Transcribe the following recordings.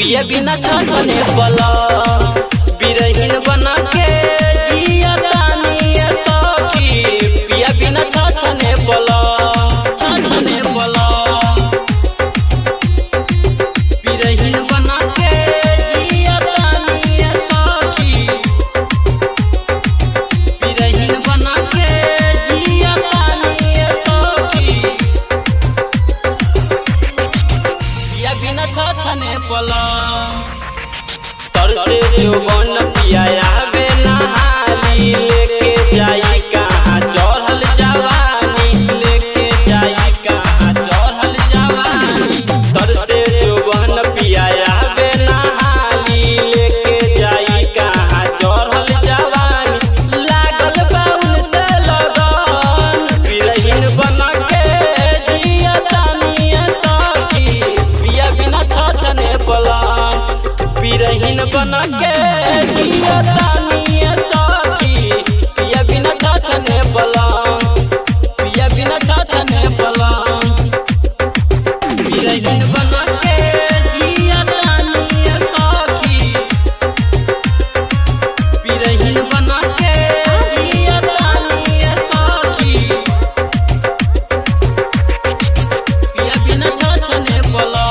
पिया बिना छछने पला बिरहीन बना के जिया तानी सखी पिया बिना छछने पला बिरहीन बना के जिया तानी सखी बिरहीन बना के जिया तानी सखी पिया बिना छछने पला तर से जो बन पिया आवे नहाली लेके जाई कहाँ चढ़ल जवानी लेके जाई कहाँ चढ़ल जवानी तर से जो बन पिया आवे नहाली लेके जाई कहाँ चढ़ल जवानी लागल बाउन से लगन बिरहीन बना के जिया तानी सखी पिया बिना छछने पला बिरहीन बना के जिया तानी सखी पिया बिना छछने पला पिया बिना छछने पला बिरहीन बना के जिया तानी सखी बिरहीन बना के जिया तानी सखी पिया बिना छछने पला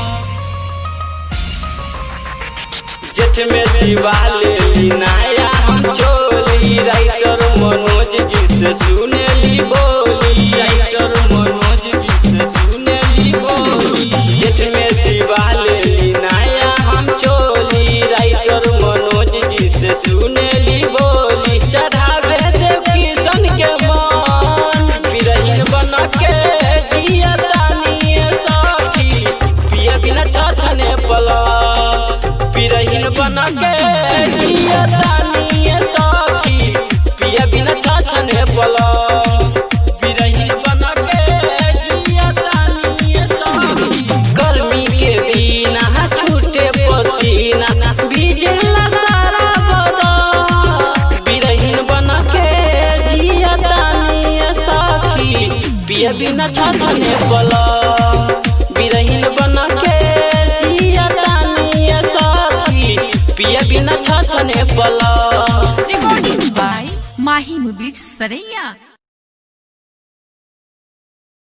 जेठ में शिवाले नाया हम चोली राइटर मनोज जी से सुनेली बोली राइटर मनोज जी से सुनेली बोली जेठ में शिवाले नाया हम चोली राइटर मनोज जी से सुनेली बोली चढ़ावे देव किशन के मन बिरहीन बना के जिया तानी सखी पिया बिना छछने पला बिरहीन बना के जिया तानी सखी पिया बिना छछने पला बिरहीन बना के जिया तानी सखी गर्मी के बिना छूटे पसीना भीजेला सारा बदन बिरहीन बना के जिया तानी सखी पिया बिना छछने पला बिरहीन बना के जिया तानी सखी पिया बिना छछने पला Recording by Mahi Movies Saraiya।